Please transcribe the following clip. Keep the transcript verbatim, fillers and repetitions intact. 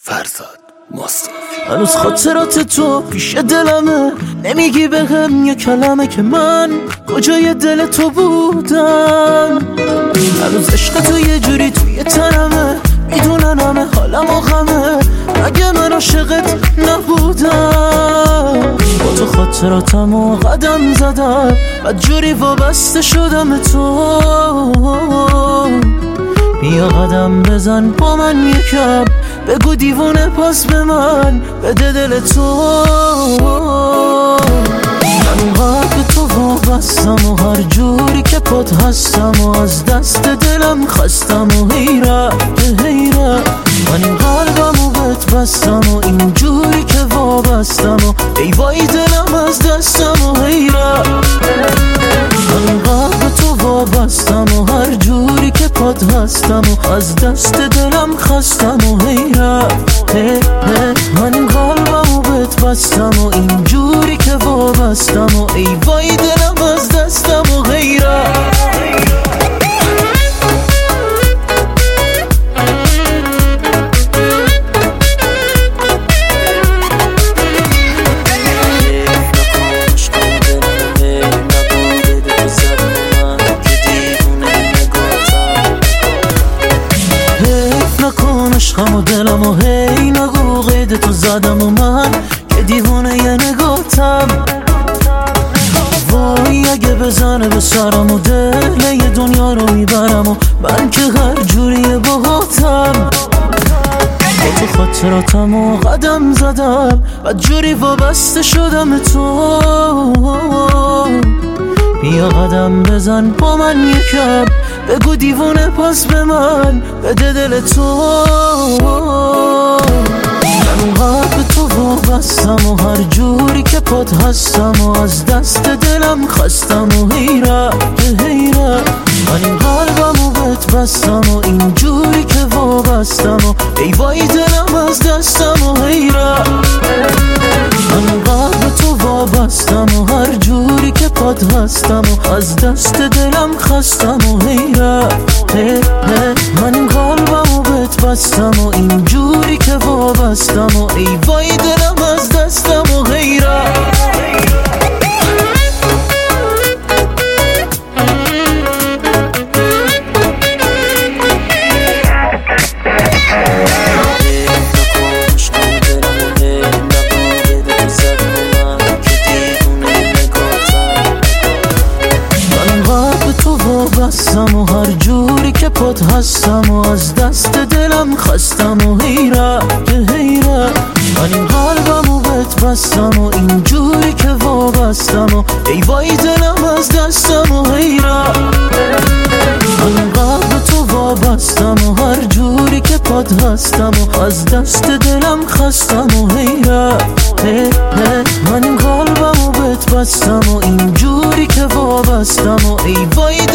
فرزاد مصطفی. هنوز خاطرات تو پیش دلمه، نمیگی بهم یه کلمه که من کجای دل تو بودم. هنوز عشق تو یه جوری توی تنمه، میدونن همه حالم و غمه، اگه من عاشقت نبودم. با تو خاطراتم و قدم زدم، بعد جوری وابسته شدم به تو. بیا قدم بزن با من یکم، بگو دیوونه پاس به من بده دل تو. من قلب تو وابستم و هر جوری که پات هستم و از دست دلم خستم و حیرت حیرت. من این قلبم و بهت بستم و این جوری که وابستم و ای وای دلم از دستم و حیرت. من قلب تو وابستم و هر جوری که پات هستم و از دست دلم خستم و حیرت. من این قلبم و بهت بستم و این جوری که وابستم و ای وای دلم از دستم و حیرت. عشقم و دلم و هی نگو قید تو زدم و من که دیوونه یه نگاتم. وای اگه بزنه به سرم و دل یه دنیا رو میبرم و من که هر جوری باهاتم. با تو خاطراتم و قدم زدم، بعد جوری وابسته شدم به تو. بیا قدم بزن با من یکم، بگو دیوونه پاس به من بده دل تو. من قلب تو وابستم و هر جوری که پات هستم و از دست دلم خستم و حیرت حیرت. من این قلبم و بهت بستم و این جوری که وابستم و ای وای دلم از دستم و حیرت. من قلب تو وابستم و هر جوری که پات هستم و از دست دلم خستم و حیرت. من این قلبم و بهت بستم و این جوری که وابستم و ای وای دلم از دستم و حیرت. وابستم و هر جوری که پات هستم و از دست دلم خستم و حیرت حیرت. من این قلبم و بهت بستم و این جوری که وابستم و ای وای دلم از دستم و حیرت. من این قلب تو وابستم و هر جوری که پات هستم و از دست دلم خستم و حیرت. من این قلبم و بهت بستم و این جوری که وابستم و ای وای